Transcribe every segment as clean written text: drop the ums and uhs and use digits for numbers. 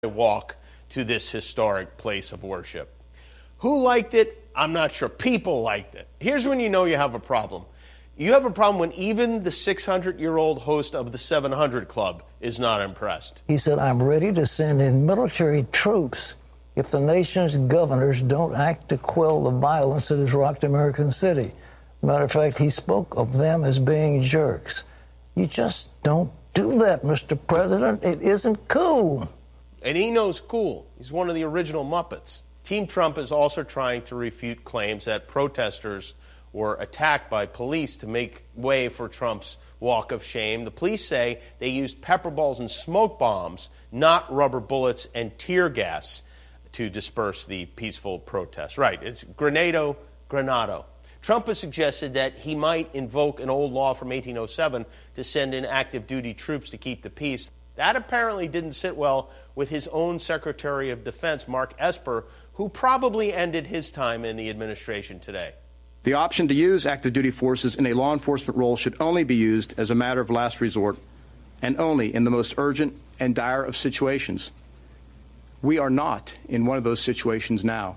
walk to this historic place of worship. Who liked it? I'm not sure. People liked it. Here's when you know you have a problem. You have a problem when even the 600-year-old host of the 700 Club is not impressed. He said, I'm ready to send in military troops if the nation's governors don't act to quell the violence that has rocked American City. Matter of fact, he spoke of them as being jerks. You just don't do that, Mr. President. It isn't cool. And he knows cool. He's one of the original Muppets. Team Trump is also trying to refute claims that protesters were attacked by police to make way for Trump's walk of shame. The police say they used pepper balls and smoke bombs, not rubber bullets and tear gas, to disperse the peaceful protest. Right, it's Grenado. Trump has suggested that he might invoke an old law from 1807 to send in active duty troops to keep the peace. That apparently didn't sit well with his own Secretary of Defense, Mark Esper, who probably ended his time in the administration today. The option to use active duty forces in a law enforcement role should only be used as a matter of last resort and only in the most urgent and dire of situations. We are not in one of those situations now.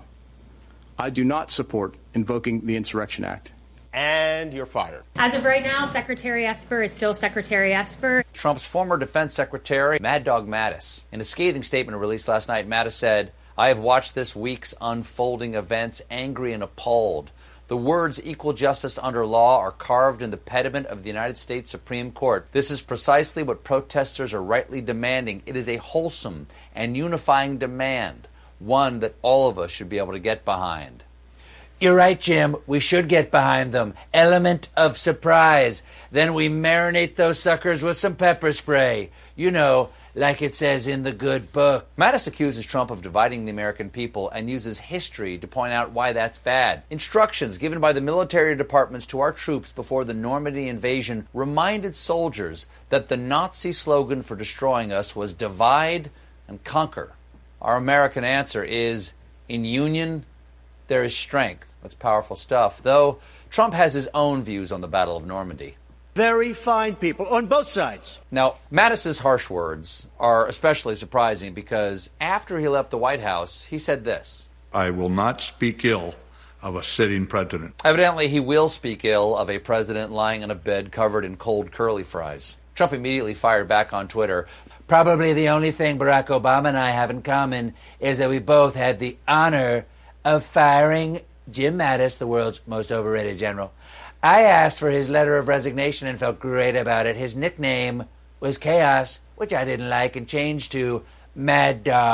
I do not support invoking the Insurrection Act. And you're fired. As of right now, Secretary Esper is still Secretary Esper. Trump's former defense secretary, Mad Dog Mattis. In a scathing statement released last night, Mattis said, I have watched this week's unfolding events angry and appalled. The words equal justice under law are carved in the pediment of the United States Supreme Court. This is precisely what protesters are rightly demanding. It is a wholesome and unifying demand, one that all of us should be able to get behind. You're right, Jim. We should get behind them. Element of surprise. Then we marinate those suckers with some pepper spray. You know, like it says in the good book. Mattis accuses Trump of dividing the American people and uses history to point out why that's bad. Instructions given by the military departments to our troops before the Normandy invasion reminded soldiers that the Nazi slogan for destroying us was divide and conquer. Our American answer is, in union, there is strength. That's powerful stuff. Though Trump has his own views on the Battle of Normandy. Very fine people on both sides. Now, Mattis's harsh words are especially surprising because after he left the White House, he said this. I will not speak ill of a sitting president. Evidently, he will speak ill of a president lying on a bed covered in cold curly fries. Trump immediately fired back on Twitter. Probably the only thing Barack Obama and I have in common is that we both had the honor of firing Jim Mattis, the world's most overrated general. I asked for his letter of resignation and felt great about it. His nickname was Chaos, which I didn't like, and changed to Mad Dog, ...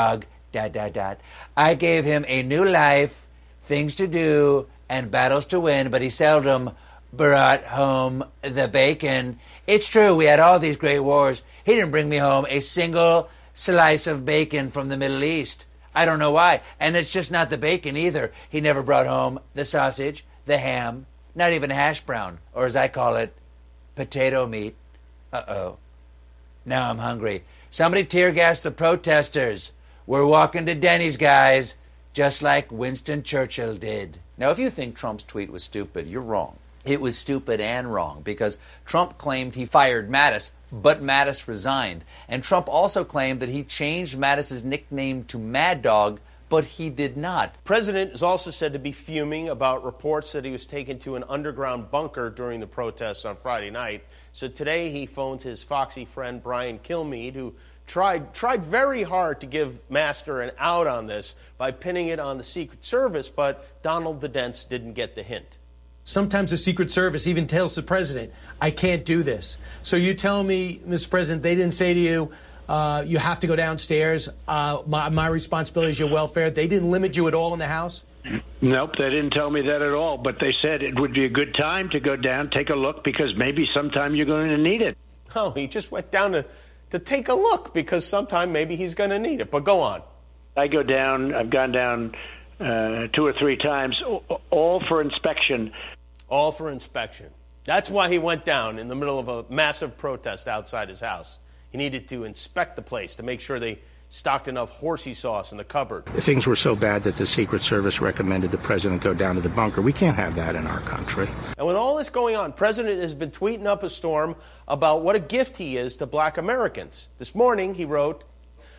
I gave him a new life, things to do, and battles to win, but he seldom brought home the bacon. It's true, we had all these great wars. He didn't bring me home a single slice of bacon from the Middle East. I don't know why. And it's just not the bacon either. He never brought home the sausage, the ham, not even hash brown, or as I call it, potato meat. Uh-oh. Now I'm hungry. Somebody tear-gassed the protesters. We're walking to Denny's, guys, just like Winston Churchill did. Now, if you think Trump's tweet was stupid, you're wrong. It was stupid and wrong because Trump claimed he fired Mattis, but Mattis resigned. And Trump also claimed that he changed Mattis's nickname to Mad Dog, but he did not. The president is also said to be fuming about reports that he was taken to an underground bunker during the protests on Friday night. So today he phones his foxy friend Brian Kilmeade, who tried very hard to give Master an out on this by pinning it on the Secret Service, but Donald the Dents didn't get the hint. Sometimes the Secret Service even tells the president, I can't do this. So you tell me, Mr. President, they didn't say to you, you have to go downstairs. My responsibility is your welfare. They didn't limit you at all in the House? Nope, they didn't tell me that at all. But they said it would be a good time to go down, take a look, because maybe sometime you're going to need it. Oh, he just went down to take a look because sometime maybe he's going to need it. But go on. I go down. I've gone down 2 or 3 times, all for inspection. All for inspection. That's why he went down in the middle of a massive protest outside his house. He needed to inspect the place to make sure they stocked enough horsey sauce in the cupboard. Things were so bad that the Secret Service recommended the president go down to the bunker. We can't have that in our country. And with all this going on, President has been tweeting up a storm about what a gift he is to black Americans. This morning he wrote,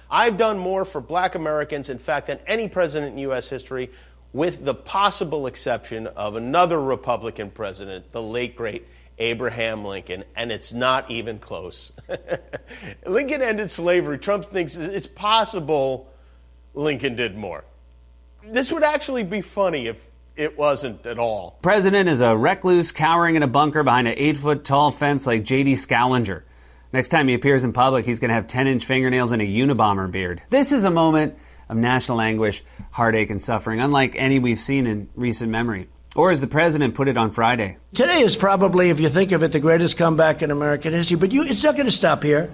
I've done more for black Americans, in fact, than any president in U.S. history, with the possible exception of another Republican president, the late, great Abraham Lincoln, and it's not even close. Lincoln ended slavery. Trump thinks it's possible Lincoln did more. This would actually be funny if it wasn't at all. President is a recluse cowering in a bunker behind an 8-foot-tall fence like J.D. Scalinger. Next time he appears in public, he's going to have 10-inch fingernails and a Unabomber beard. This is a moment of national anguish, heartache, and suffering, unlike any we've seen in recent memory. Or as the president put it on Friday. Today is probably, if you think of it, the greatest comeback in American history. But it's not going to stop here.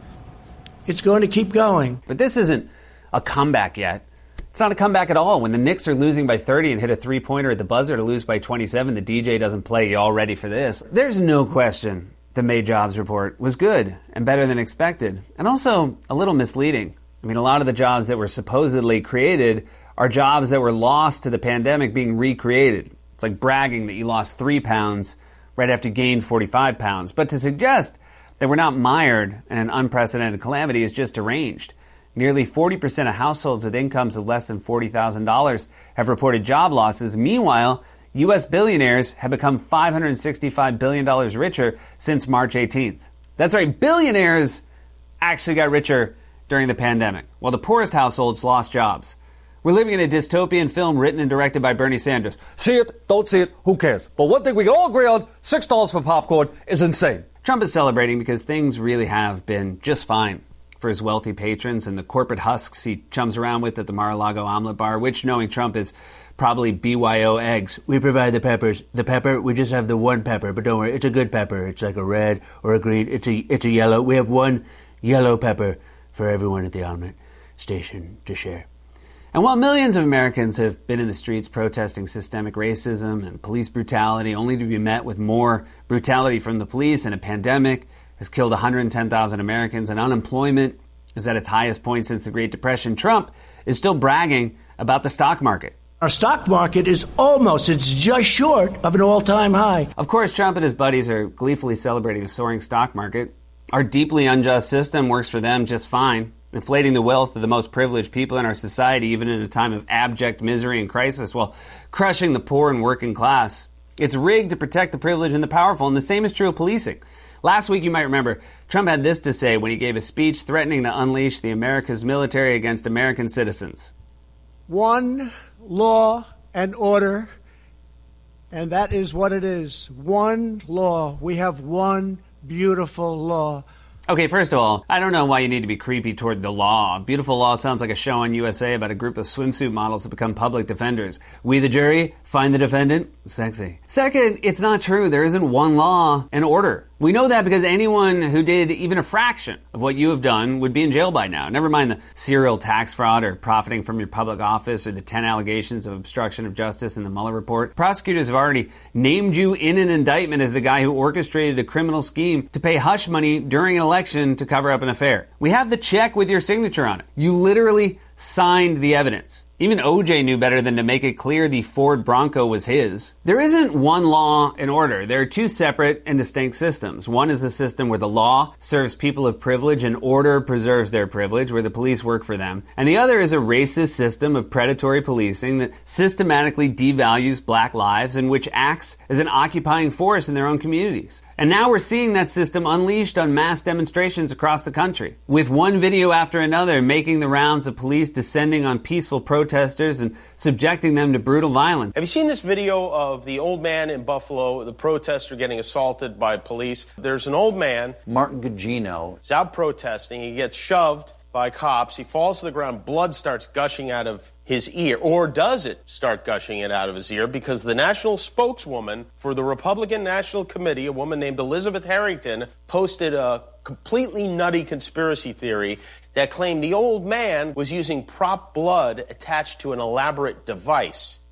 It's going to keep going. But this isn't a comeback yet. It's not a comeback at all. When the Knicks are losing by 30 and hit a three-pointer at the buzzer to lose by 27, the DJ doesn't play. You all ready for this? There's no question the May jobs report was good and better than expected, and also a little misleading. I mean, a lot of the jobs that were supposedly created are jobs that were lost to the pandemic being recreated. It's like bragging that you lost 3 pounds right after you gained 45 pounds. But to suggest that we're not mired in an unprecedented calamity is just deranged. Nearly 40% of households with incomes of less than $40,000 have reported job losses. Meanwhile, U.S. billionaires have become $565 billion richer since March 18th. That's right, billionaires actually got richer during the pandemic, while the poorest households lost jobs. We're living in a dystopian film written and directed by Bernie Sanders. See it, don't see it, who cares? But one thing we can all agree on, $6 for popcorn is insane. Trump is celebrating because things really have been just fine for his wealthy patrons and the corporate husks he chums around with at the Mar-a-Lago omelet bar, which, knowing Trump, is probably BYO eggs. We provide the peppers. The pepper, we just have the one pepper, but don't worry, it's a good pepper. It's like a red or a green. It's a yellow. We have one yellow pepper for everyone at the omelet station to share. And while millions of Americans have been in the streets protesting systemic racism and police brutality, only to be met with more brutality from the police, and a pandemic has killed 110,000 Americans, and unemployment is at its highest point since the Great Depression, Trump is still bragging about the stock market. Our stock market is it's just short of an all-time high. Of course, Trump and his buddies are gleefully celebrating the soaring stock market. Our deeply unjust system works for them just fine, inflating the wealth of the most privileged people in our society, even in a time of abject misery and crisis, while crushing the poor and working class. It's rigged to protect the privileged and the powerful, and the same is true of policing. Last week, you might remember, Trump had this to say when he gave a speech threatening to unleash the America's military against American citizens. One law and order, and that is what it is. One law. We have one beautiful law. Okay, first of all, I don't know why you need to be creepy toward the law. Beautiful Law sounds like a show on USA about a group of swimsuit models who become public defenders. We, the jury, find the defendant sexy. Second, it's not true. There isn't one law and order. We know that because anyone who did even a fraction of what you have done would be in jail by now. Never mind the serial tax fraud or profiting from your public office or the 10 allegations of obstruction of justice in the Mueller report. Prosecutors have already named you in an indictment as the guy who orchestrated a criminal scheme to pay hush money during an election to cover up an affair. We have the check with your signature on it. You literally signed the evidence. Even OJ knew better than to make it clear the Ford Bronco was his. There isn't one law and order. There are two separate and distinct systems. One is a system where the law serves people of privilege and order preserves their privilege, where the police work for them. And the other is a racist system of predatory policing that systematically devalues black lives and which acts as an occupying force in their own communities. And now we're seeing that system unleashed on mass demonstrations across the country, with one video after another making the rounds of police descending on peaceful protesters and subjecting them to brutal violence. Have you seen this video of the old man in Buffalo, the protester getting assaulted by police? There's an old man, Martin Gugino, is out protesting. He gets shoved by cops. He falls to the ground. Blood starts gushing out of his ear. Or does it start gushing it out of his ear? Because the national spokeswoman for the Republican National Committee, a woman named Elizabeth Harrington, posted a completely nutty conspiracy theory that claimed the old man was using prop blood attached to an elaborate device.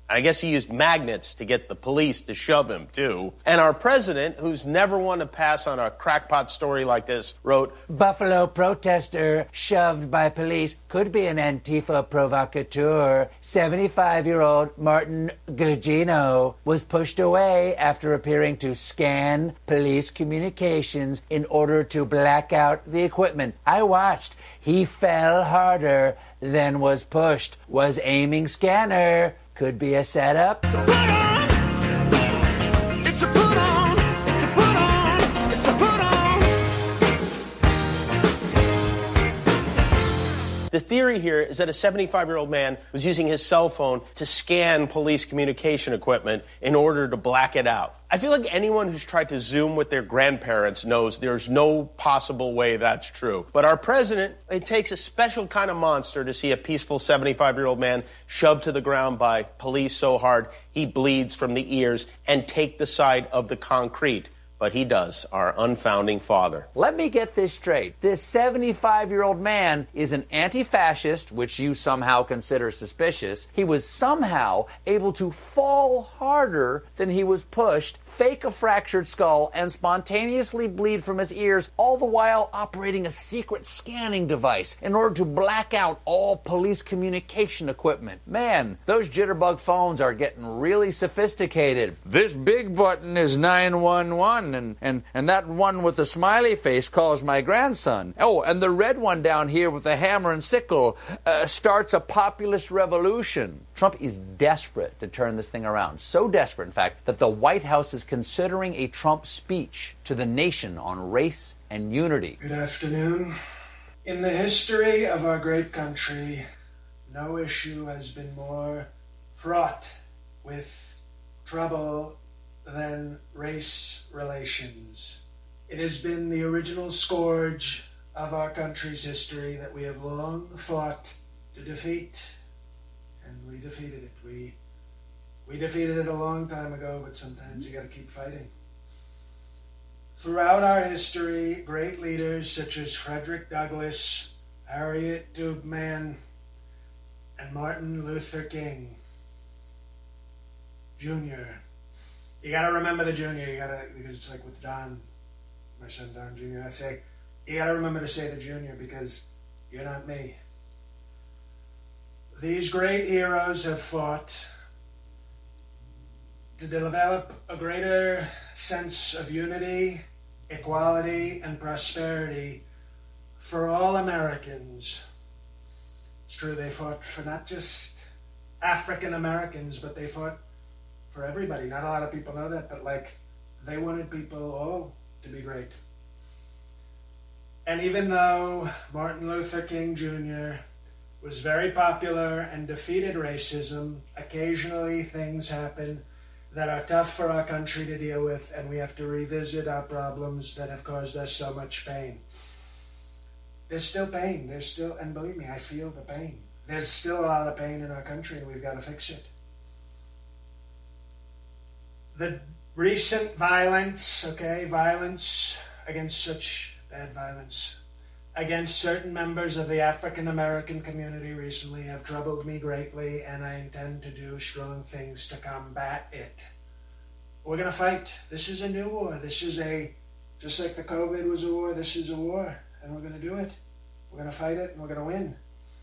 I guess he used magnets to get the police to shove him, too. And our president, who's never one to pass on a crackpot story like this, wrote, Buffalo protester shoved by police could be an Antifa provocateur. 75-year-old Martin Gugino was pushed away after appearing to scan police communications in order to black out the equipment. I watched. He fell harder than was pushed. Was aiming scanner. Could be a setup. It's a put on. It's a put on. It's a put on. It's a put on. The theory here is that a 75-year-old man was using his cell phone to scan police communication equipment in order to black it out. I feel like anyone who's tried to Zoom with their grandparents knows there's no possible way that's true. But our president, it takes a special kind of monster to see a peaceful 75-year-old man shoved to the ground by police so hard he bleeds from the ears and take the side of the concrete. But he does, our unfounding father. Let me get this straight. This 75-year-old man is an anti-fascist, which you somehow consider suspicious. He was somehow able to fall harder than he was pushed, fake a fractured skull, and spontaneously bleed from his ears, all the while operating a secret scanning device in order to black out all police communication equipment. Man, those jitterbug phones are getting really sophisticated. This big button is 911. And that one with the smiley face calls my grandson. Oh, and the red one down here with the hammer and sickle starts a populist revolution. Trump is desperate to turn this thing around. So desperate, in fact, that the White House is considering a Trump speech to the nation on race and unity. Good afternoon. In the history of our great country, no issue has been more fraught with trouble than race relations. It has been the original scourge of our country's history that we have long fought to defeat, and we defeated it. We defeated it a long time ago, but sometimes you got to keep fighting. Throughout our history, great leaders such as Frederick Douglass, Harriet Tubman, and Martin Luther King Jr. You gotta remember the junior, because it's like with Don, my son Don Jr., I say, you gotta remember to say the junior because you're not me. These great heroes have fought to develop a greater sense of unity, equality, and prosperity for all Americans. It's true, they fought for not just African Americans, but they fought for everybody. Not a lot of people know that, but they wanted people all to be great. And even though Martin Luther King Jr. was very popular and defeated racism, occasionally things happen that are tough for our country to deal with, and we have to revisit our problems that have caused us so much pain. There's still pain. And believe me, I feel the pain. There's still a lot of pain in our country, and we've got to fix it. The recent violence against such bad violence against certain members of the African American community recently have troubled me greatly, and I intend to do strong things to combat it. We're going to fight. This is a new war. Just like the COVID was a war, this is a war, and we're going to do it. We're going to fight it, and we're going to win.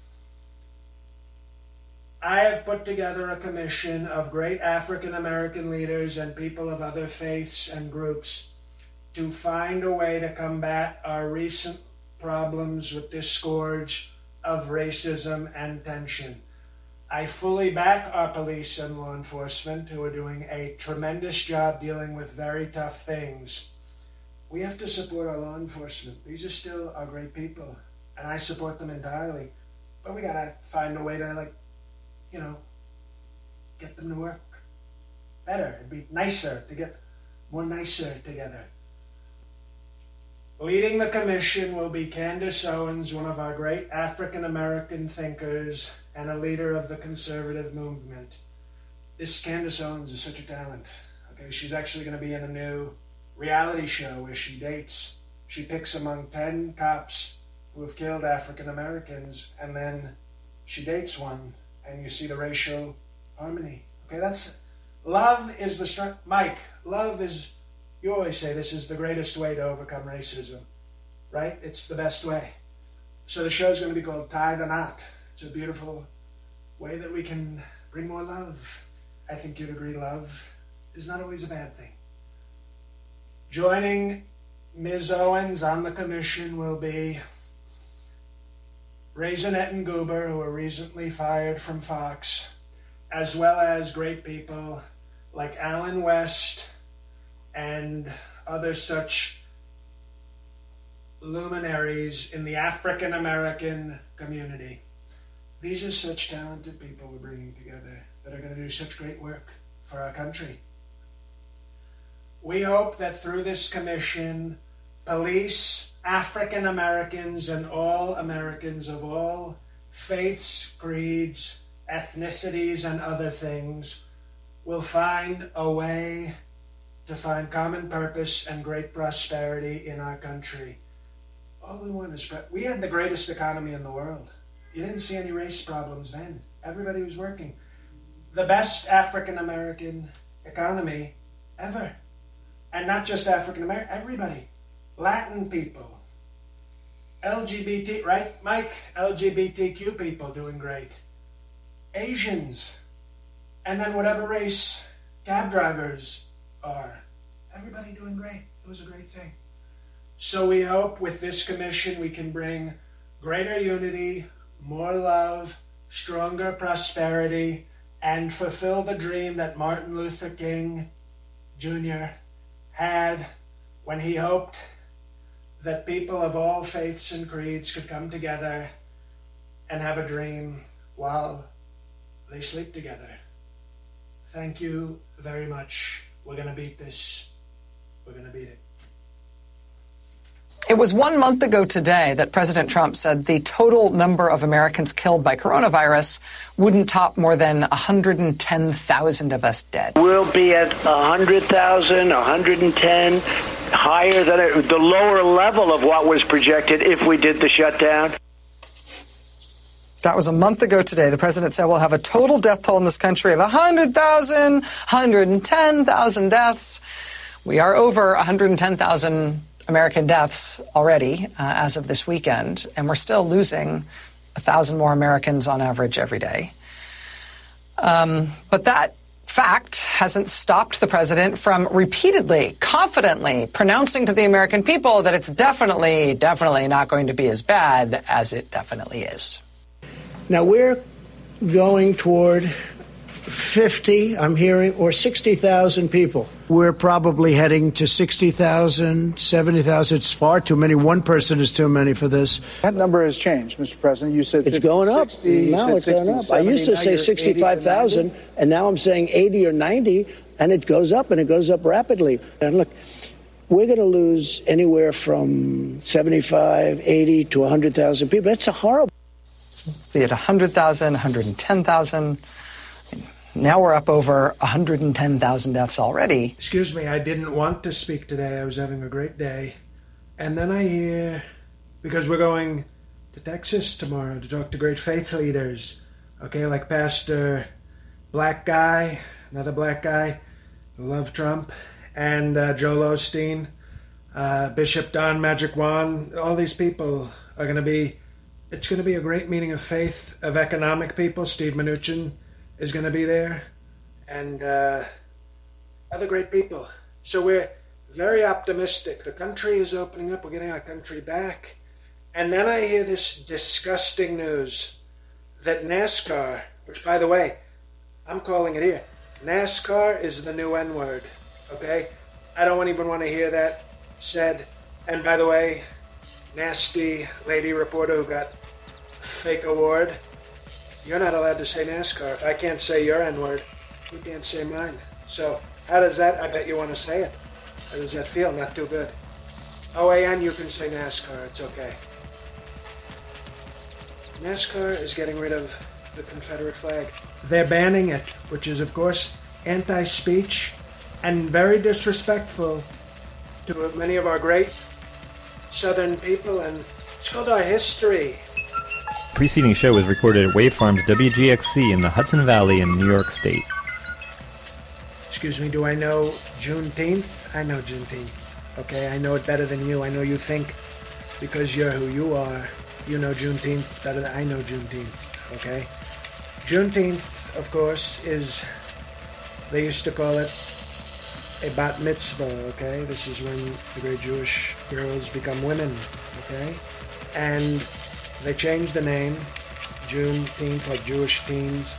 I have put together a commission of great African American leaders and people of other faiths and groups to find a way to combat our recent problems with this scourge of racism and tension. I fully back our police and law enforcement, who are doing a tremendous job dealing with very tough things. We have to support our law enforcement. These are still our great people, and I support them entirely. But we gotta find a way to, get them to work better. It'd be nicer to get more nicer together. Leading the commission will be Candace Owens, one of our great African-American thinkers and a leader of the conservative movement. This Candace Owens is such a talent. Okay, she's actually going to be in a new reality show where she dates. She picks among 10 cops who have killed African-Americans, and then she dates one, and you see the racial harmony. Okay, love is the strength. Mike, love is, you always say this is the greatest way to overcome racism, right? It's the best way. So the show's going to be called Tie the Knot. It's a beautiful way that we can bring more love. I think you'd agree love is not always a bad thing. Joining Ms. Owens on the commission will be Raisinette and Goober, who were recently fired from Fox, as well as great people like Alan West and other such luminaries in the African American community. These are such talented people we're bringing together that are going to do such great work for our country. We hope that through this commission, police, African Americans, and all Americans of all faiths, creeds, ethnicities, and other things will find a way to find common purpose and great prosperity in our country. All we want is, we had the greatest economy in the world. You didn't see any race problems then. Everybody was working. The best African American economy ever. And not just African American, everybody. Latin people. LGBT, right, Mike? LGBTQ people doing great. Asians. And then whatever race cab drivers are. Everybody doing great. It was a great thing. So we hope with this commission we can bring greater unity, more love, stronger prosperity, and fulfill the dream that Martin Luther King Jr. had when he hoped that people of all faiths and creeds could come together and have a dream while they sleep together. Thank you very much. We're going to beat this. We're going to beat it. It was 1 month ago today that President Trump said the total number of Americans killed by coronavirus wouldn't top more than 110,000 of us dead. We'll be at 100,000, 110, higher than the lower level of what was projected if we did the shutdown. That was a month ago today. The president said we'll have a total death toll in this country of 100,000, 110,000 deaths. We are over 110,000 American deaths already as of this weekend, and we're still losing 1,000 more Americans on average every day. But that fact hasn't stopped the president from repeatedly, confidently pronouncing to the American people that it's definitely not going to be as bad as it definitely is. Now, we're going toward 50, I'm hearing, or 60,000 people. We're probably heading to 60,000, 70,000. It's far too many. One person is too many for this. That number has changed, Mr. President. You said it's 50, going up. 60, Now it's 60, going up. 70, I used to say 65,000, and now I'm saying 80 or 90, and it goes up, and it goes up rapidly. And look, we're going to lose anywhere from 75, 80 to 100,000 people. That's a horrible. Be it 100,000, 110,000. Now we're up over 110,000 deaths already. Excuse me, I didn't want to speak today. I was having a great day. And then I hear, because we're going to Texas tomorrow to talk to great faith leaders, okay, like Pastor Black Guy, another black guy who loved Trump, and Joel Osteen, Bishop Don Magic Juan. All these people are going to be, it's going to be a great meeting of faith, of economic people. Steve Mnuchin is going to be there, and other great people. So we're very optimistic. The country is opening up. We're getting our country back. And then I hear this disgusting news that NASCAR, which, by the way, I'm calling it here, NASCAR is the new N-word, okay? I don't even want to hear that said. And by the way, nasty lady reporter who got a fake award, you're not allowed to say NASCAR. If I can't say your N-word, you can't say mine. So how does that, I bet you want to say it. How does that feel? Not too good. OAN, you can say NASCAR. It's okay. NASCAR is getting rid of the Confederate flag. They're banning it, which is, of course, anti-speech and very disrespectful to many of our great Southern people, and it's called our history. The preceding show was recorded at Wave Farms WGXC in the Hudson Valley in New York State. Excuse me, do I know Juneteenth? I know Juneteenth. Okay, I know it better than you. I know you think because you're who you are, you know Juneteenth better than I know Juneteenth. Okay? Juneteenth, of course, is, they used to call it a bat mitzvah, okay? This is when the great Jewish girls become women, okay? And they changed the name, Juneteenth, like Jewish teens.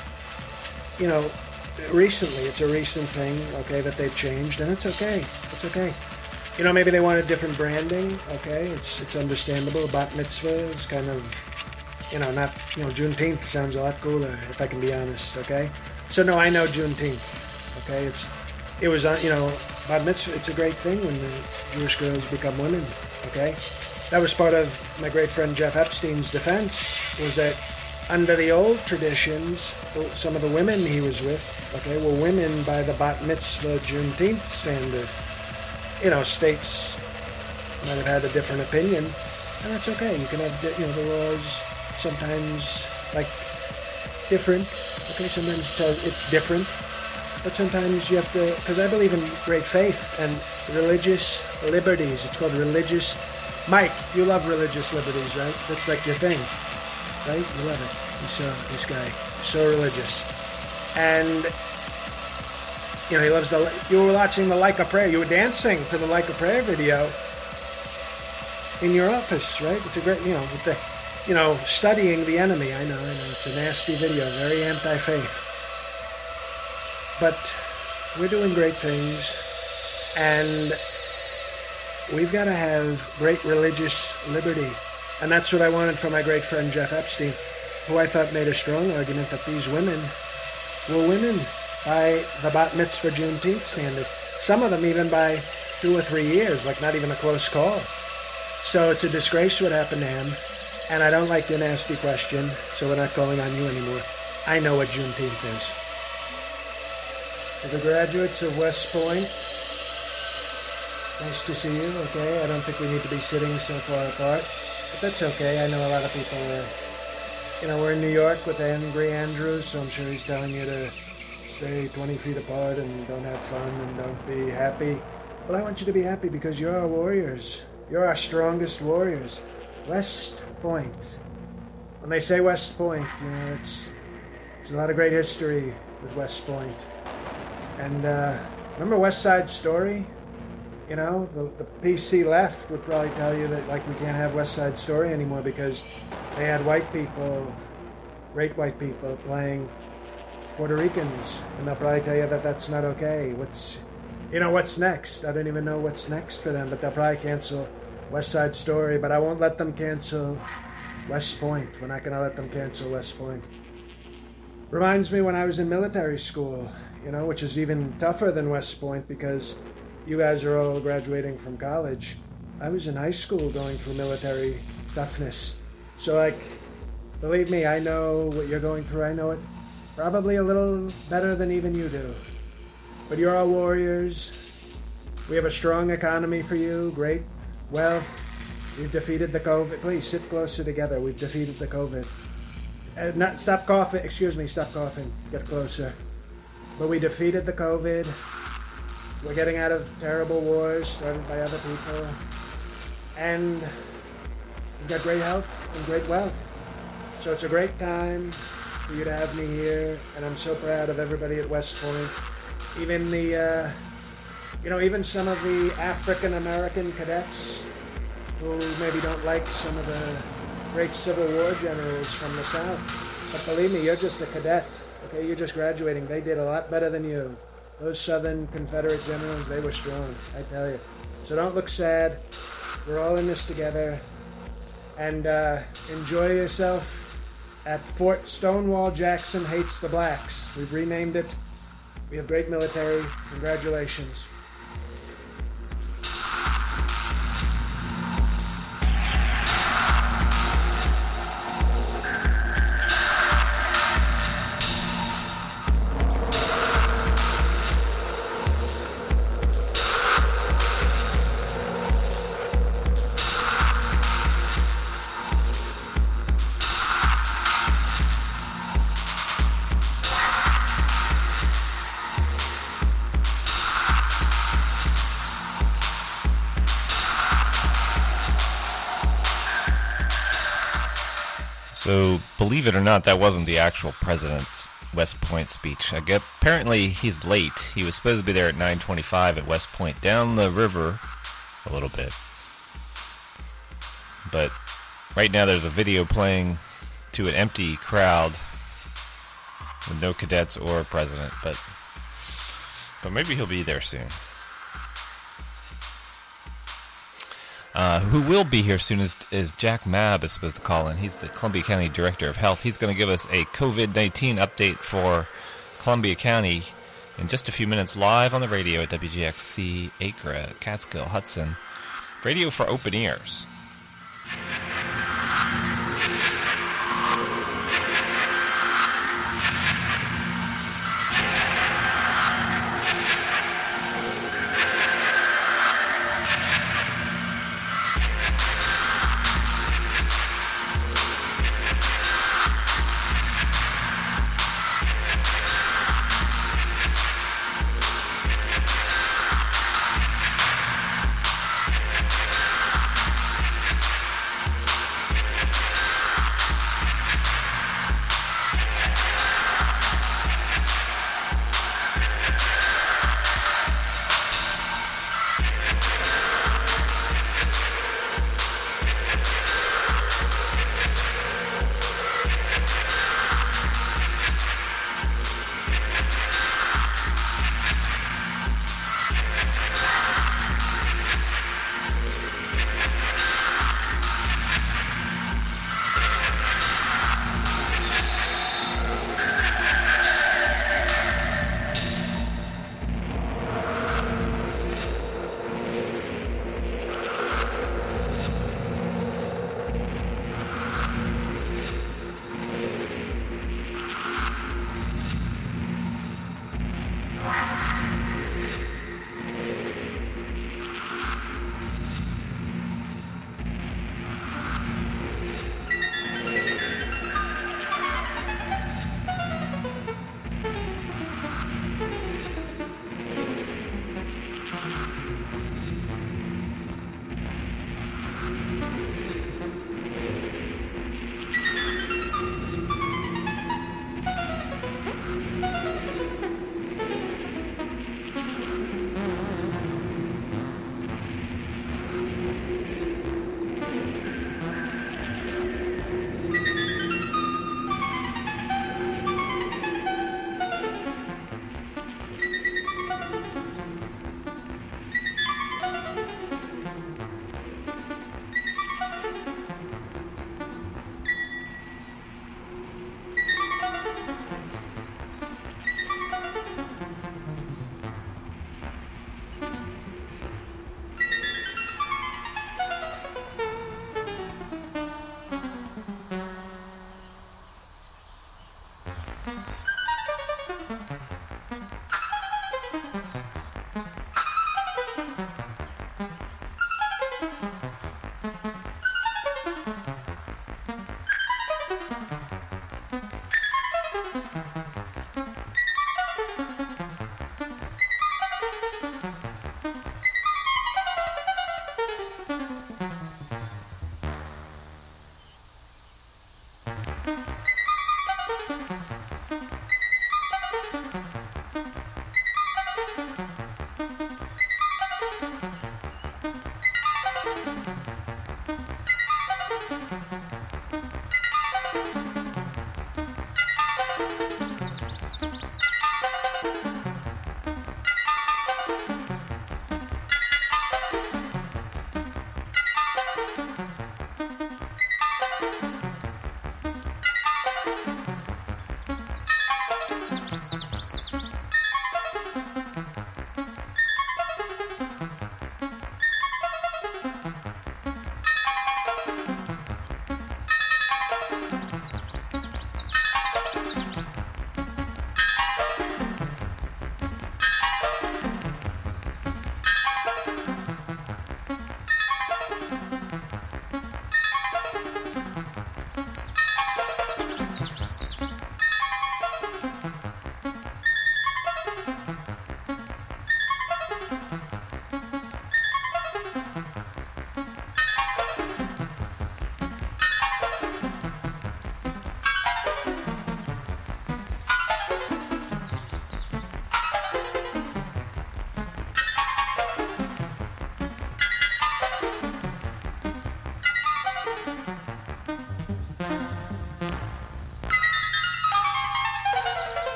You know, recently, it's a recent thing, okay, that they've changed, and it's okay. It's okay. You know, maybe they wanted different branding, okay? It's understandable. Bat mitzvah is kind of, you know, not, you know, Juneteenth sounds a lot cooler, if I can be honest, okay? So, no, I know Juneteenth, okay? It was, you know, bat mitzvah, it's a great thing when the Jewish girls become women, okay? That was part of my great friend Jeff Epstein's defense, was that under the old traditions, some of the women he was with, okay, were women by the bat mitzvah Juneteenth standard. You know, states might have had a different opinion, and that's okay. You can have, you know, the laws sometimes, like, different. Okay, sometimes it's different. But sometimes you have to, because I believe in great faith and religious liberties. It's called religious. Mike, you love religious liberties, right? That's like your thing, right? You love it. You saw this guy, so religious. And, you know, he loves you were watching the Like a Prayer. You were dancing to the Like a Prayer video in your office, right? It's a great, you know, with the, you know, studying the enemy. I know. It's a nasty video, very anti-faith. But we're doing great things, and we've got to have great religious liberty. And that's what I wanted from my great friend Jeff Epstein, who I thought made a strong argument that these women were women by the bat mitzvah Juneteenth standard. Some of them even by 2 or 3 years, like not even a close call. So it's a disgrace what happened to him, and I don't like your nasty question, so we're not calling on you anymore. I know what Juneteenth is. To the graduates of West Point, nice to see you, okay? I don't think we need to be sitting so far apart, but that's okay. I know a lot of people are, you know, we're in New York with Angry Andrews, so I'm sure he's telling you to stay 20 feet apart and don't have fun and don't be happy. Well, I want you to be happy because you're our warriors. You're our strongest warriors. West Point. When they say West Point, you know, there's a lot of great history with West Point. And remember West Side Story? You know, the PC left would probably tell you that, like, we can't have West Side Story anymore because they had white people, great white people, playing Puerto Ricans. And they'll probably tell you that that's not okay. What's next? I don't even know what's next for them, but they'll probably cancel West Side Story. But I won't let them cancel West Point. We're not going to let them cancel West Point. Reminds me when I was in military school, you know, which is even tougher than West Point because you guys are all graduating from college. I was in high school going through military toughness. So, like, believe me, I know what you're going through. I know it probably a little better than even you do. But you're our warriors. We have a strong economy for you, great wealth. We've defeated the COVID. Please sit closer together. We've defeated the COVID. Stop coughing. Excuse me, stop coughing. Get closer. But we defeated the COVID. We're getting out of terrible wars started by other people. And we've got great health and great wealth. So it's a great time for you to have me here. And I'm so proud of everybody at West Point. Even the, even some of the African-American cadets who maybe don't like some of the great Civil War generals from the South. But believe me, you're just a cadet. Okay, you're just graduating. They did a lot better than you. Those Southern Confederate generals, they were strong, I tell you. So don't look sad. We're all in this together. And enjoy yourself at Fort Stonewall Jackson Hates the Blacks. We've renamed it. We have great military. Congratulations. So, believe it or not, that wasn't the actual president's West Point speech. Apparently, he's late. He was supposed to be there at 9:25 at West Point, down the river a little bit. But right now, there's a video playing to an empty crowd with no cadets or president. But maybe he'll be there soon. Who will be here soon is Jack Mabb is supposed to call in. He's the Columbia County Director of Health. He's going to give us a COVID-19 update for Columbia County in just a few minutes, live on the radio at WGXC, Acre, Catskill, Hudson. Radio for open ears.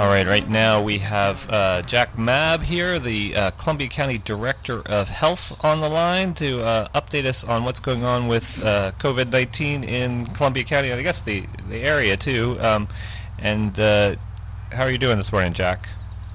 All right now we have Jack Mabb here, the Columbia County Director of Health, on the line to update us on what's going on with COVID-19 in Columbia County, and I guess the area too. And how are you doing this morning, Jack?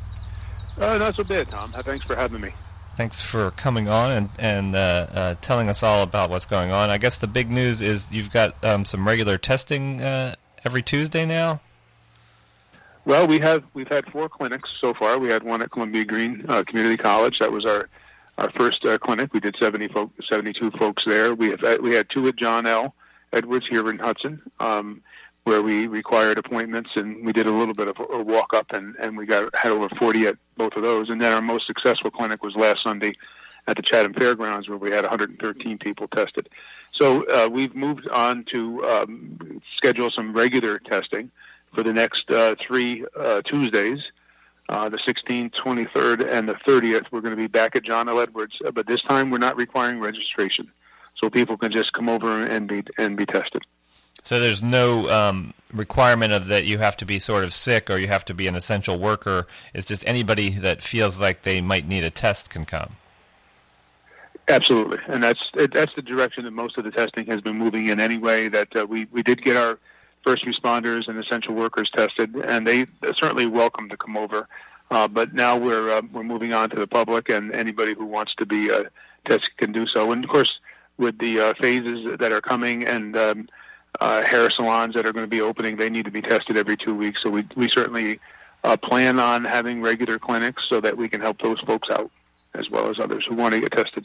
Not so bad, Tom. Thanks for having me. Thanks for coming on and telling us all about what's going on. I guess the big news is you've got some regular testing every Tuesday now? Well, we've had 4 clinics so far. We had one at Columbia Green Community College. That was our first clinic. We did 72 folks there. We had 2 at John L. Edwards here in Hudson, where we required appointments, and we did a little bit of a walk-up, and we had over 40 at both of those. And then our most successful clinic was last Sunday at the Chatham Fairgrounds, where we had 113 people tested. So we've moved on to schedule some regular testing for the next 3 Tuesdays, the 16th, 23rd, and the 30th. We're going to be back at John L. Edwards, but this time we're not requiring registration, so people can just come over and be tested. So there's no requirement of that you have to be sort of sick or you have to be an essential worker. It's just anybody that feels like they might need a test can come. Absolutely, and that's the direction that most of the testing has been moving in anyway. That we did get our first responders and essential workers tested, and they certainly welcome to come over. But now we're moving on to the public, and anybody who wants to be tested can do so. And of course, with the phases that are coming and hair salons that are going to be opening, they need to be tested every 2 weeks. So we certainly plan on having regular clinics so that we can help those folks out, as well as others who want to get tested.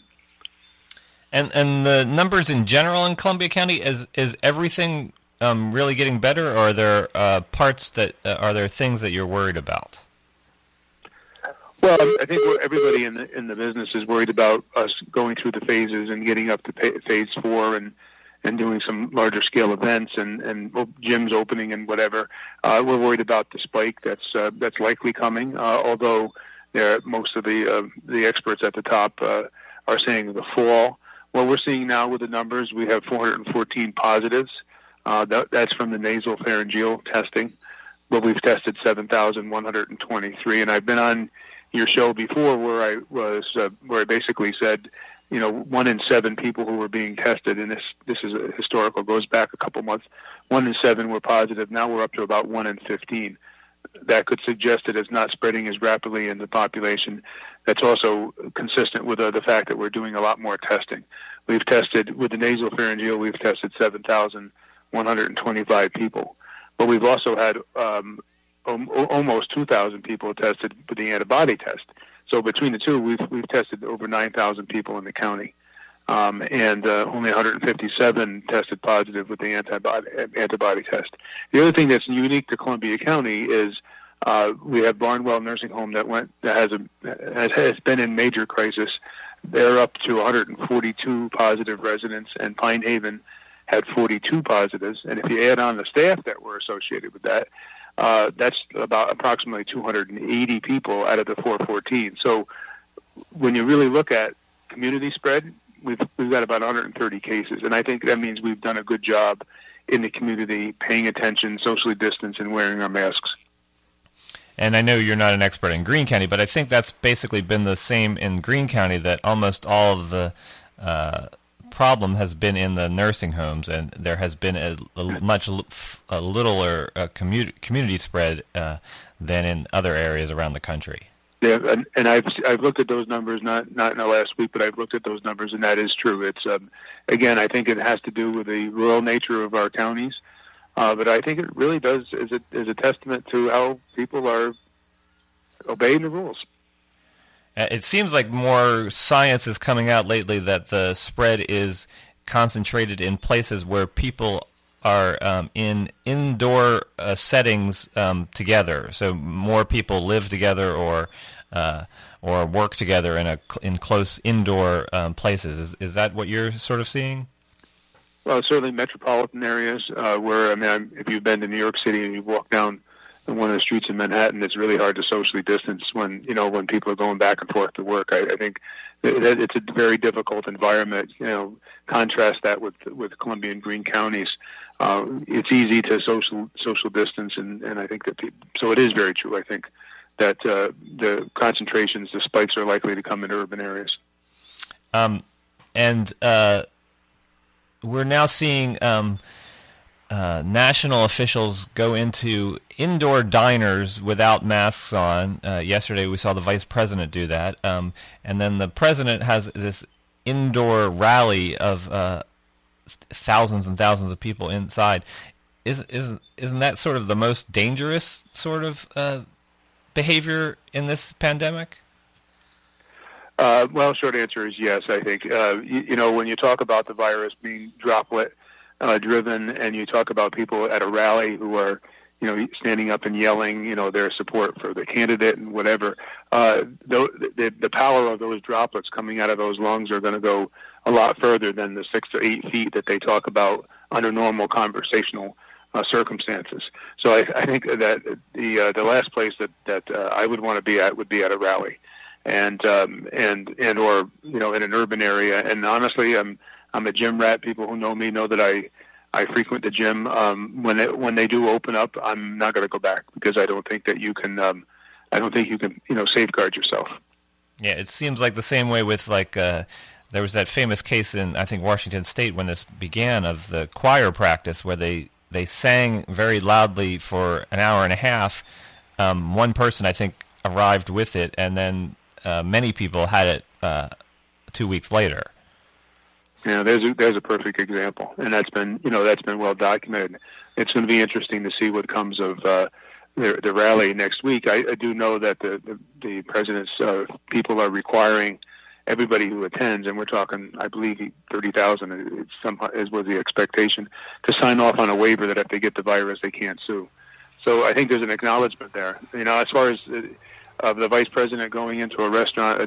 And the numbers in general in Columbia County, is everything really getting better, or are there parts that are there things that you're worried about? Well, I think everybody in the business is worried about us going through the phases and getting up to phase 4 and doing some larger scale events and gyms opening and whatever. We're worried about the spike that's likely coming. Although most of the experts at the top are saying the fall. What we're seeing now with the numbers, we have 414 positives. That's from the nasal pharyngeal testing, but we've tested 7,123. And I've been on your show before where I basically said, 1 in 7 people who were being tested, and this is a historical, goes back a couple months, 1 in 7 were positive. Now we're up to about 1 in 15. That could suggest that it's not spreading as rapidly in the population. That's also consistent with the fact that we're doing a lot more testing. We've tested, with the nasal pharyngeal, we've tested 7,125 people. But we've also had almost 2,000 people tested with the antibody test. So between the two, we've tested over 9,000 people in the county. And only 157 tested positive with the antibody test. The other thing that's unique to Columbia County is we have Barnwell Nursing Home that has been in major crisis. They're up to 142 positive residents, and Pine Haven had 42 positives. And if you add on the staff that were associated with that, that's about approximately 280 people out of the 414. So when you really look at community spread, we've got about 130 cases, and I think that means we've done a good job in the community, paying attention, socially distanced, and wearing our masks. And I know you're not an expert in Greene County, but I think that's basically been the same in Greene County, that almost all of the problem has been in the nursing homes, and there has been a littler community spread than in other areas around the country. Yeah, and I've looked at those numbers, not in the last week, but I've looked at those numbers, and that is true. It's again, I think it has to do with the rural nature of our counties, but I think it really does is a testament to how people are obeying the rules. It seems like more science is coming out lately that the spread is concentrated in places where people are in indoor settings together. So more people live together or work together in close indoor places. Is that what you're sort of seeing? Well, certainly metropolitan areas where, if you've been to New York City and you walk down one of the streets in Manhattan, it's really hard to socially distance when people are going back and forth to work. I think that it's a very difficult environment. Contrast that with Columbia and Greene counties. it's easy to social distance, and I think that so it is very true. I think that the concentrations, the spikes, are likely to come in urban areas. And we're now seeing national officials go into indoor diners without masks on. Yesterday we saw the vice president do that. And then the president has this indoor rally of thousands and thousands of people inside. Isn't that sort of the most dangerous sort of behavior in this pandemic? Well, short answer is yes, I think. When you talk about the virus being droplet driven, and you talk about people at a rally who are, standing up and yelling, their support for the candidate and whatever, the power of those droplets coming out of those lungs are going to go a lot further than the 6 to 8 feet that they talk about under normal conversational circumstances. So I think that the last place that I would want to be at would be at a rally, and or in an urban area. And honestly, I'm a gym rat. People who know me know that I frequent the gym. When they do open up, I'm not going to go back, because I don't think that you can. I don't think you can safeguard yourself. Yeah, it seems like the same way with there was that famous case in, I think, Washington State when this began, of the choir practice where they sang very loudly for an hour and a half. One person, I think, arrived with it, and then many people had it 2 weeks later. Yeah, there's a perfect example, and that's been well documented. It's going to be interesting to see what comes of the rally next week. I do know that the president's people are requiring everybody who attends, and we're talking, I believe, 30,000 was the expectation, to sign off on a waiver that if they get the virus, they can't sue. So I think there's an acknowledgement there. As far as the vice president going into a restaurant,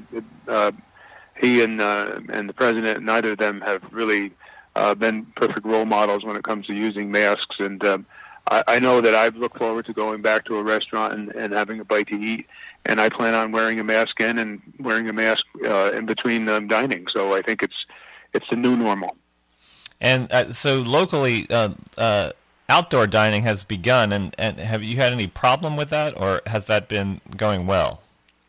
he and the president, neither of them have really been perfect role models when it comes to using masks. And I know that I've looked forward to going back to a restaurant and having a bite to eat, and I plan on wearing a mask in and wearing a mask in between dining. So I think it's the new normal. And so locally, outdoor dining has begun, and have you had any problem with that, or has that been going well?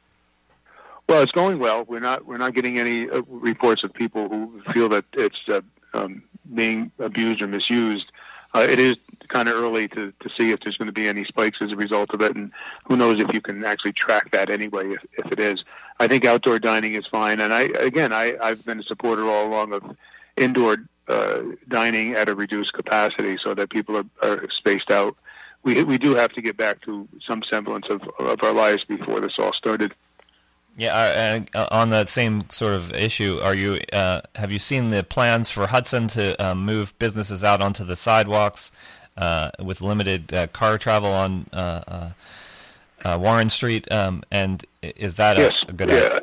Well, it's going well. We're not getting any reports of people who feel that it's being abused or misused. It is kind of early to see if there's going to be any spikes as a result of it, and who knows if you can actually track that anyway, if it is. I think outdoor dining is fine, and I've been a supporter all along of indoor dining at a reduced capacity so that people are spaced out. We do have to get back to some semblance of our lives before this all started. Yeah, and on that same sort of issue, have you seen the plans for Hudson to move businesses out onto the sidewalks with limited car travel on Warren Street? And is that a good idea?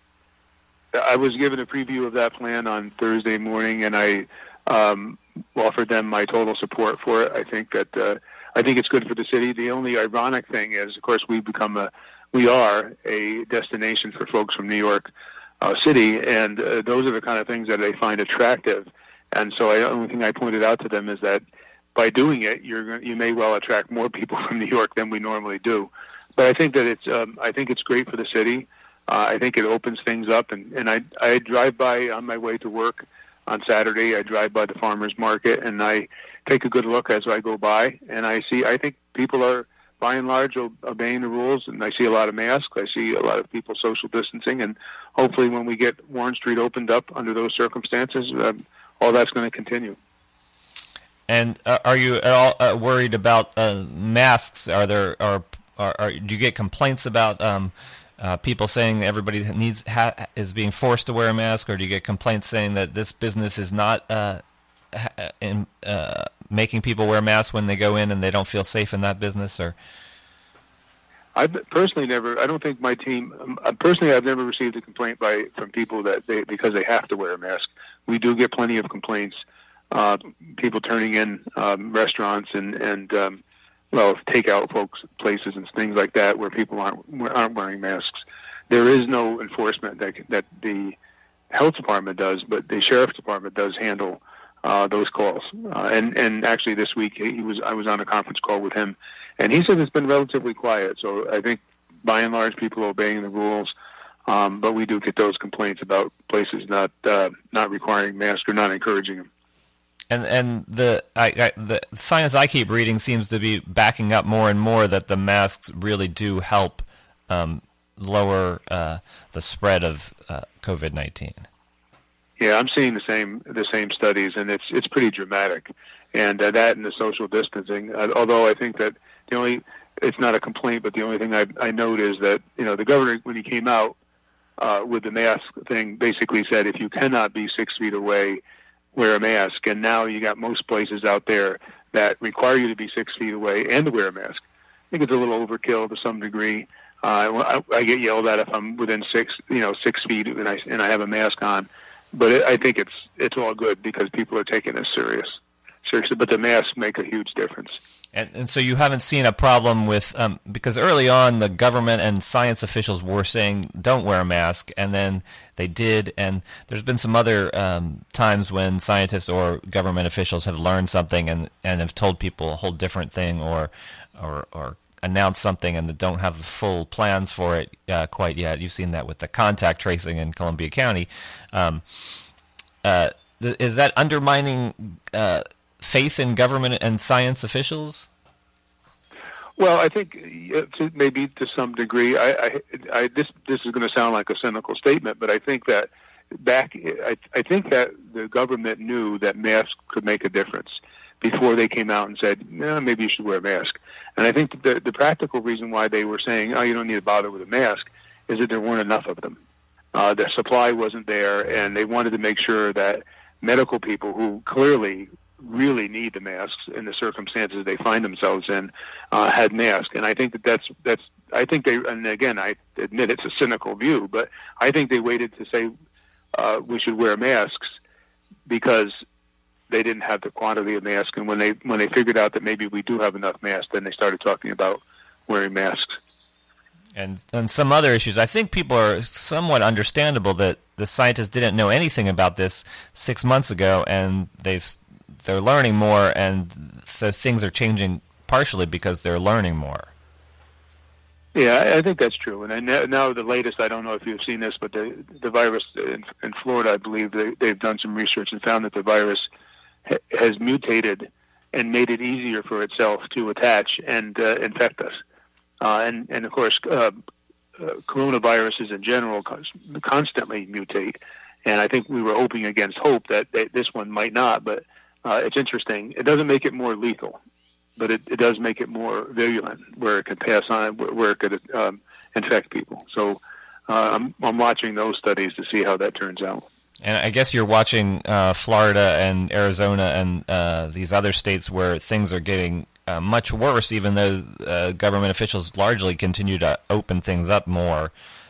I was given a preview of that plan on Thursday morning, and I offered them my total support for it. I think it's good for the city. The only ironic thing is, of course, we are a destination for folks from New York City, and those are the kind of things that they find attractive. And so the only thing I pointed out to them is that by doing it, you may well attract more people from New York than we normally do. But I think that it's great for the city. I think it opens things up, and I drive by on my way to work on Saturday. I drive by the farmers market, and I take a good look as I go by, and I think people are, by and large, obeying the rules, and I see a lot of masks. I see a lot of people social distancing, and hopefully when we get Warren Street opened up under those circumstances, all that's going to continue. And are you at all worried about masks? Do you get complaints about people saying everybody is being forced to wear a mask, or do you get complaints saying that this business is not making people wear masks when they go in and they don't feel safe in that business? Or I've personally never. I don't think my team. Personally, I've never received a complaint from people because they have to wear a mask. We do get plenty of complaints. People turning in restaurants and takeout places and things like that where people aren't wearing masks. There is no enforcement that the health department does, but the sheriff's department does handle those calls. And actually this week I was on a conference call with him, and he said it's been relatively quiet. So I think by and large people are obeying the rules. But we do get those complaints about places not requiring masks or not encouraging them. And the science I keep reading seems to be backing up more and more that the masks really do help lower the spread of COVID-19. Yeah, I'm seeing the same studies, and it's pretty dramatic. And that and the social distancing. Although I think that it's not a complaint, but the only thing I note is that the governor, when he came out with the mask thing, basically said if you cannot be 6 feet away, wear a mask. And now you got most places out there that require you to be 6 feet away and to wear a mask. I think it's a little overkill to some degree. I get yelled at if I'm within 6 feet and I have a mask on. But I think it's all good because people are taking this seriously. But the masks make a huge difference. And so you haven't seen a problem with because early on the government and science officials were saying don't wear a mask, and then they did. And there's been some other times when scientists or government officials have learned something and have told people a whole different thing or announced something and don't have the full plans for it quite yet. You've seen that with the contact tracing in Columbia County. Is that undermining faith in government and science officials? Well, I think maybe to some degree. This is going to sound like a cynical statement, but I think that I think that the government knew that masks could make a difference before they came out and said, no, maybe you should wear a mask. And I think that the practical reason why they were saying, oh, you don't need to bother with a mask, is that there weren't enough of them. The supply wasn't there, and they wanted to make sure that medical people who clearly really need the masks in the circumstances they find themselves in had masks. And I think that's I think they, and again, I admit it's a cynical view, but I think they waited to say we should wear masks because they didn't have the quantity of masks. And when they figured out that maybe we do have enough masks, then they started talking about wearing masks. And some other issues. I think people are somewhat understandable that the scientists didn't know anything about this 6 months ago, and they're learning more, and so things are changing partially because they're learning more. Yeah, I think that's true. And now the latest, I don't know if you've seen this, but the virus in Florida, I believe they've done some research and found that the virus has mutated and made it easier for itself to attach and infect us. And of course, coronaviruses in general constantly mutate. And I think we were hoping against hope that this one might not, but it's interesting. It doesn't make it more lethal, but it does make it more virulent, where it could pass on, where it could infect people. So I'm watching those studies to see how that turns out. And I guess you're watching Florida and Arizona and these other states where things are getting much worse, even though government officials largely continue to open things up more.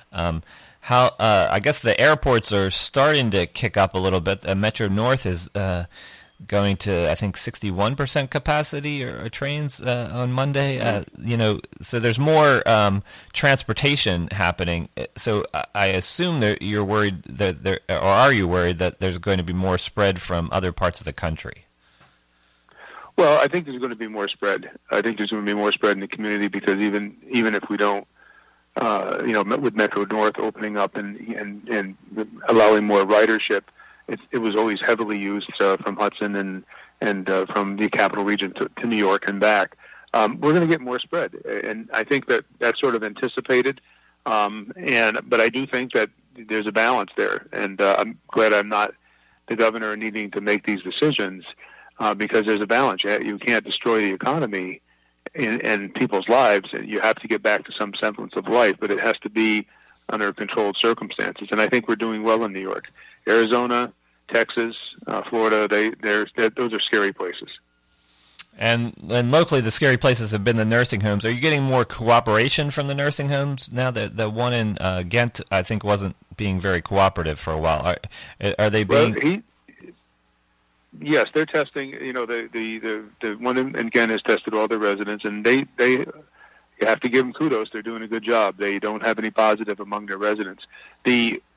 I guess the airports are starting to kick up a little bit. Metro North is going to, I think, 61% capacity or trains on Monday. So there's more transportation happening. So I assume that you're worried that or are you worried that there's going to be more spread from other parts of the country? Well, I think there's going to be more spread. I think there's going to be more spread in the community because even if we don't, with Metro North opening up and allowing more ridership, it was always heavily used from Hudson and from the capital region to New York and back. We're going to get more spread, and I think that's sort of anticipated. But I do think that there's a balance there, and I'm glad I'm not the governor needing to make these decisions. Because there's a balance. You can't destroy the economy and people's lives, and you have to get back to some semblance of life, but it has to be under controlled circumstances. And I think we're doing well in New York. Arizona, Texas, Florida, those are scary places. And locally, the scary places have been the nursing homes. Are you getting more cooperation from the nursing homes now? The one in Ghent, I think, wasn't being very cooperative for a while. Are they being... Yes, they're testing. The one in Ghent has tested all their residents, and they you have to give them kudos. They're doing a good job. They don't have any positive among their residents. The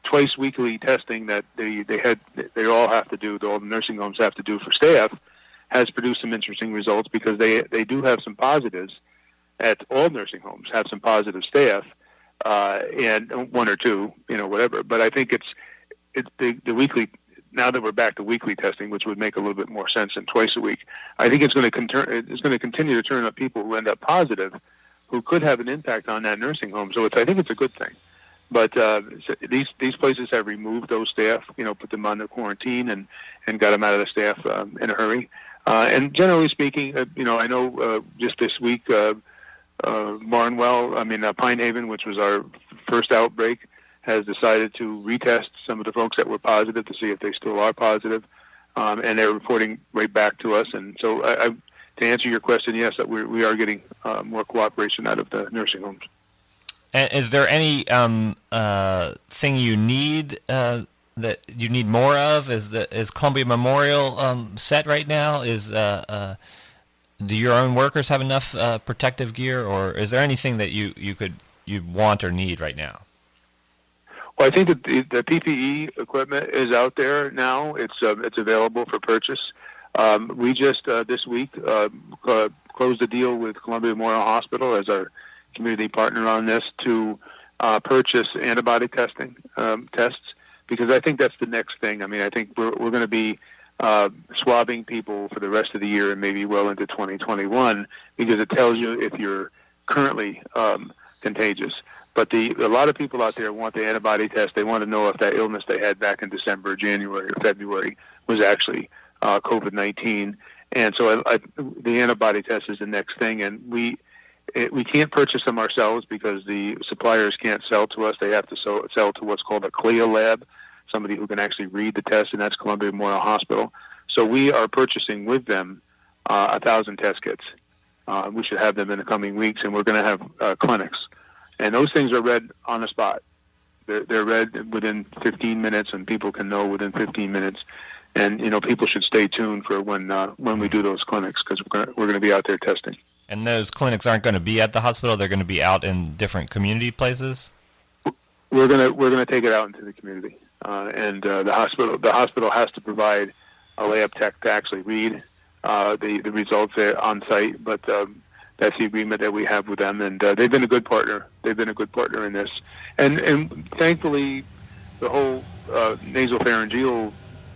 twice weekly testing that they all have to do, all the nursing homes have to do for staff, has produced some interesting results because they do have some positives at all nursing homes, have some positive staff, and one or two, whatever. But I think it's the weekly. Now that we're back to weekly testing, which would make a little bit more sense than twice a week, I think it's going to continue to turn up people who end up positive, who could have an impact on that nursing home. So I think it's a good thing. But these places have removed those staff, put them on the quarantine and got them out of the staff in a hurry. And generally speaking, I know just this week, Pine Haven, which was our first outbreak, has decided to retest some of the folks that were positive to see if they still are positive, and they're reporting right back to us. And so, to answer your question, yes, we are getting more cooperation out of the nursing homes. And is there any thing you need that you need more of? Is Columbia Memorial set right now? Do your own workers have enough protective gear, or is there anything that you want or need right now? Well, I think that the PPE equipment is out there now. It's available for purchase. We just this week closed a deal with Columbia Memorial Hospital as our community partner on this to purchase antibody testing tests, because I think that's the next thing. I mean, I think we're going to be swabbing people for the rest of the year and maybe well into 2021, because it tells you if you're currently contagious. But a lot of people out there want the antibody test. They want to know if that illness they had back in December, January, or February was actually COVID-19. And so the antibody test is the next thing. And we can't purchase them ourselves because the suppliers can't sell to us. They have to sell to what's called a CLIA lab, somebody who can actually read the test, and that's Columbia Memorial Hospital. So we are purchasing with them 1,000 test kits. We should have them in the coming weeks, and we're going to have clinics. And those things are read on the spot. They're read within 15 minutes, and people can know within 15 minutes. And people should stay tuned for when we do those clinics, because we're going to be out there testing. And those clinics aren't going to be at the hospital; they're going to be out in different community places. We're going to take it out into the community, and the hospital has to provide a lab tech to actually read the results there on site, but. That's the agreement that we have with them, and they've been a good partner. They've been a good partner in this, and thankfully, the whole nasopharyngeal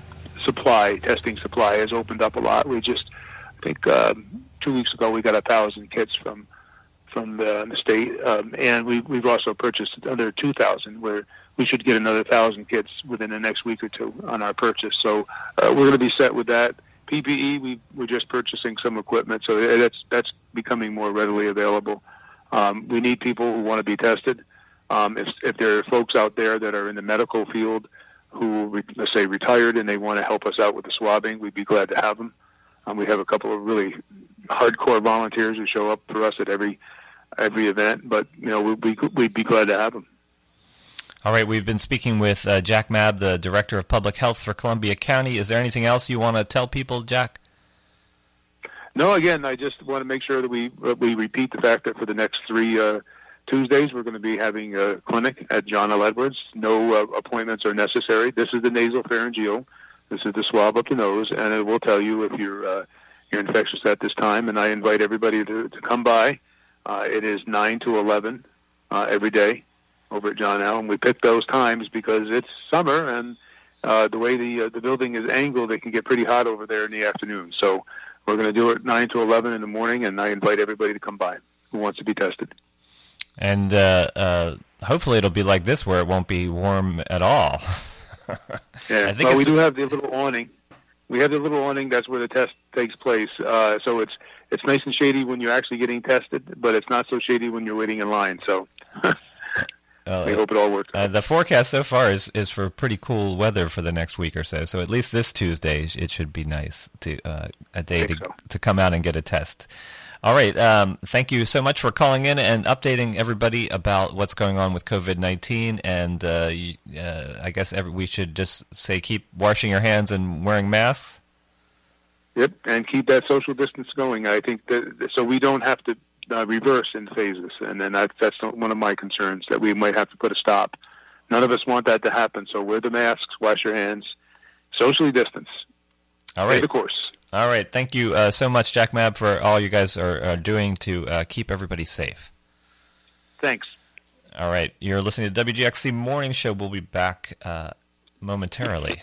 testing supply has opened up a lot. We just, I think, 2 weeks ago we got 1,000 kits from the state, and we've also purchased another 2,000. Where we should get another 1,000 kits within the next week or two on our purchase. So we're going to be set with that. PPE, we're just purchasing some equipment, so that's becoming more readily available. We need people who want to be tested. If there are folks out there that are in the medical field who, let's say, retired and they want to help us out with the swabbing, we'd be glad to have them. We have a couple of really hardcore volunteers who show up for us at every event, but we'd be glad to have them. All right, we've been speaking with Jack Mabb, the Director of Public Health for Columbia County. Is there anything else you want to tell people, Jack? No, again, I just want to make sure that we repeat the fact that for the next 3 Tuesdays, we're going to be having a clinic at John L. Edwards. No appointments are necessary. This is the nasopharyngeal. This is the swab up the nose, and it will tell you if you're infectious at this time, and I invite everybody to come by. It is 9 to 11 every day over at John L. And we picked those times because it's summer, and the way the building is angled, it can get pretty hot over there in the afternoon. So we're going to do it 9 to 11 in the morning, and I invite everybody to come by who wants to be tested. And hopefully it'll be like this, where it won't be warm at all. Yeah, well, we do have the little awning. We have the little awning. That's where the test takes place. So it's nice and shady when you're actually getting tested, but it's not so shady when you're waiting in line. So we hope it all works. The forecast so far is for pretty cool weather for the next week or so. So at least this Tuesday, it should be nice to a day to come out and get a test. All right. Thank you so much for calling in and updating everybody about what's going on with COVID-19. And I guess we should just say keep washing your hands and wearing masks. Yep, and keep that social distance going. I think so we don't have to reverse in phases, and then that's one of my concerns, that we might have to put a stop None of us want that to happen. So wear the masks, wash your hands, socially distance. All right. Stay the course. All right. Thank you so much, Jack Mab, for all you guys are doing to keep everybody safe. Thanks. All right. You're listening to WGXC Morning Show. We'll be back momentarily.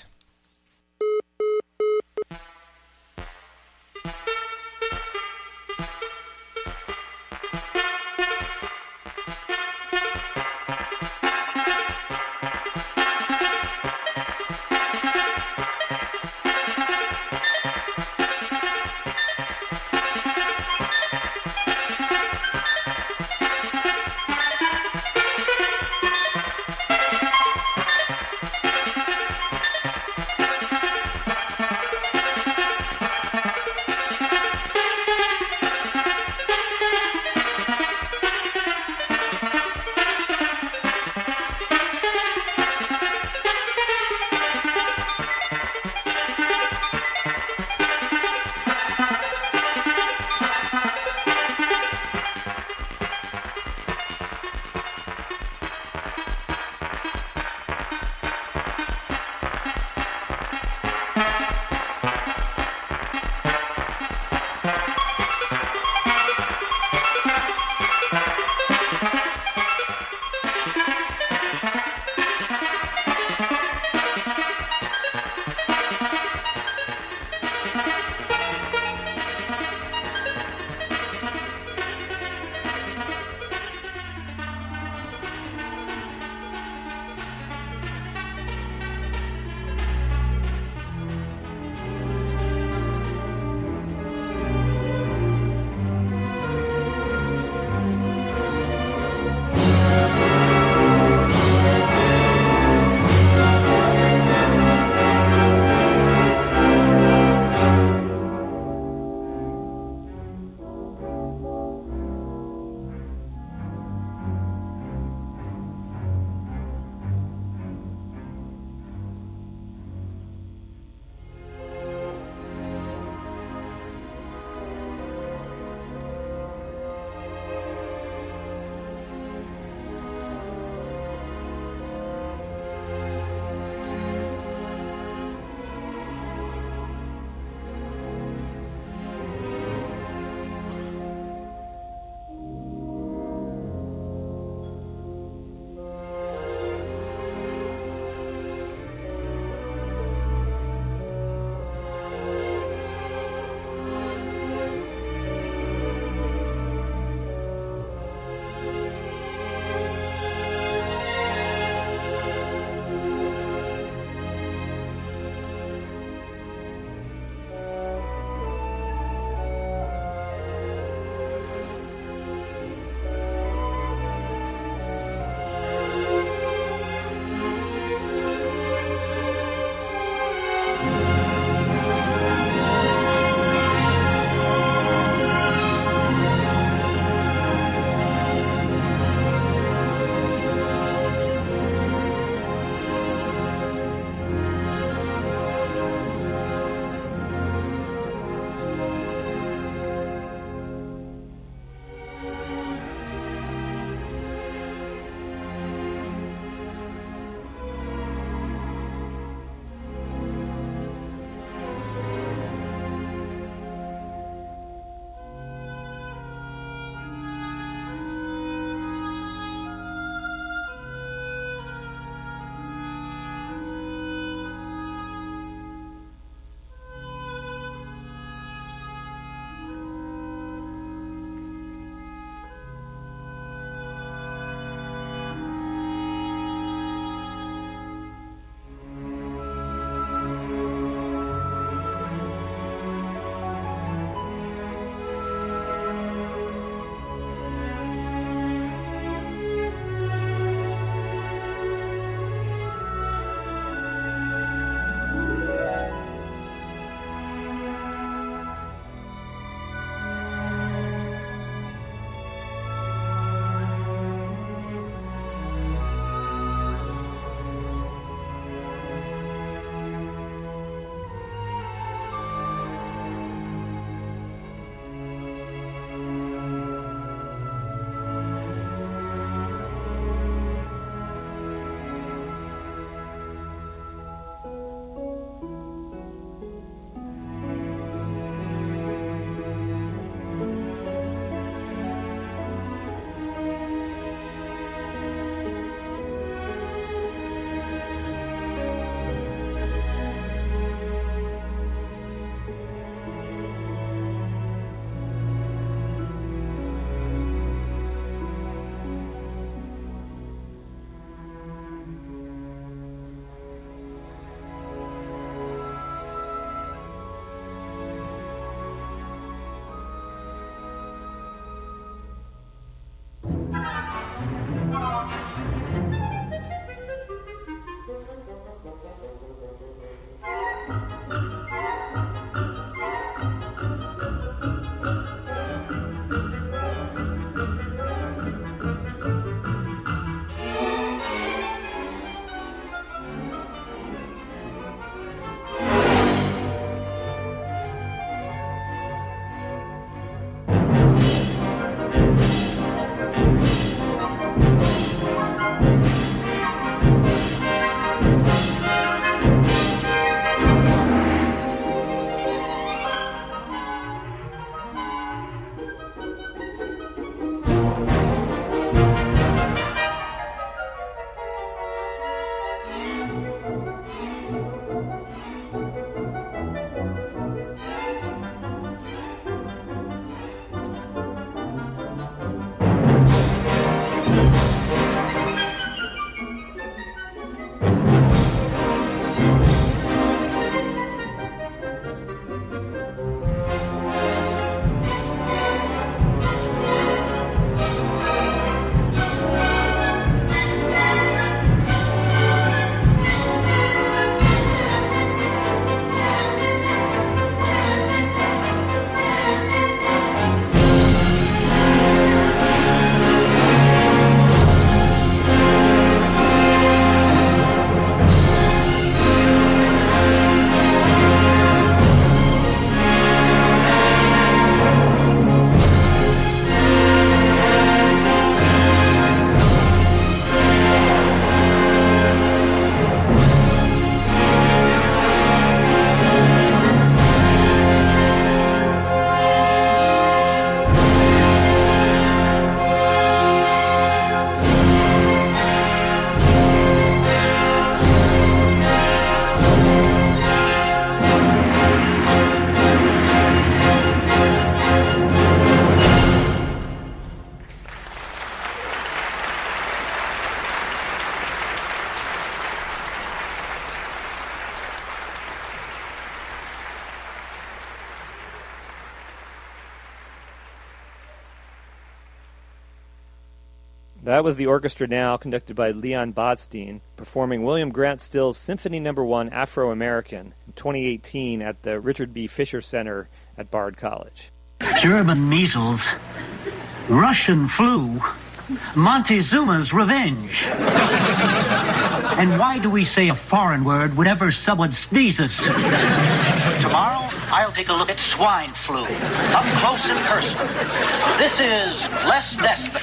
That was the orchestra now, conducted by Leon Bodstein, performing William Grant Still's Symphony No. 1 Afro-American in 2018 at the Richard B. Fisher Center at Bard College. German measles, Russian flu, Montezuma's revenge. And why do we say a foreign word whenever someone sneezes? Tomorrow, I'll take a look at swine flu, up close and personal. This is Les Nesbitt.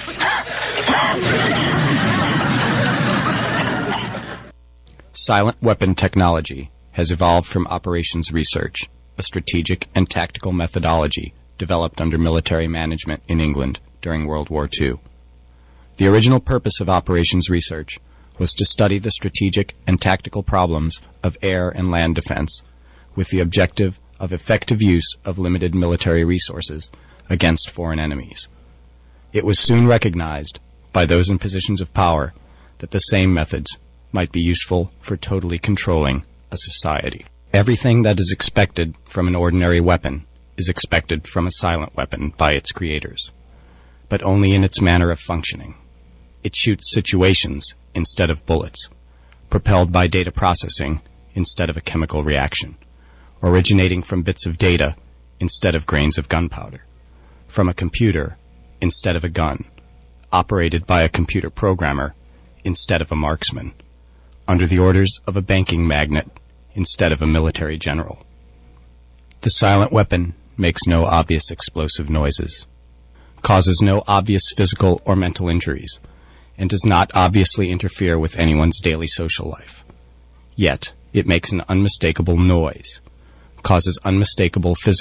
Silent weapon technology has evolved from operations research, a strategic and tactical methodology developed under military management in England during World War II. The original purpose of operations research was to study the strategic and tactical problems of air and land defense with the objective of effective use of limited military resources against foreign enemies. It was soon recognized by those in positions of power that the same methods might be useful for totally controlling a society. Everything that is expected from an ordinary weapon is expected from a silent weapon by its creators, but only in its manner of functioning. It shoots situations instead of bullets, propelled by data processing instead of a chemical reaction, originating from bits of data instead of grains of gunpowder, from a computer instead of a gun, operated by a computer programmer instead of a marksman, under the orders of a banking magnate instead of a military general. The silent weapon makes no obvious explosive noises, causes no obvious physical or mental injuries, and does not obviously interfere with anyone's daily social life. Yet, it makes an unmistakable noise, causes unmistakable physical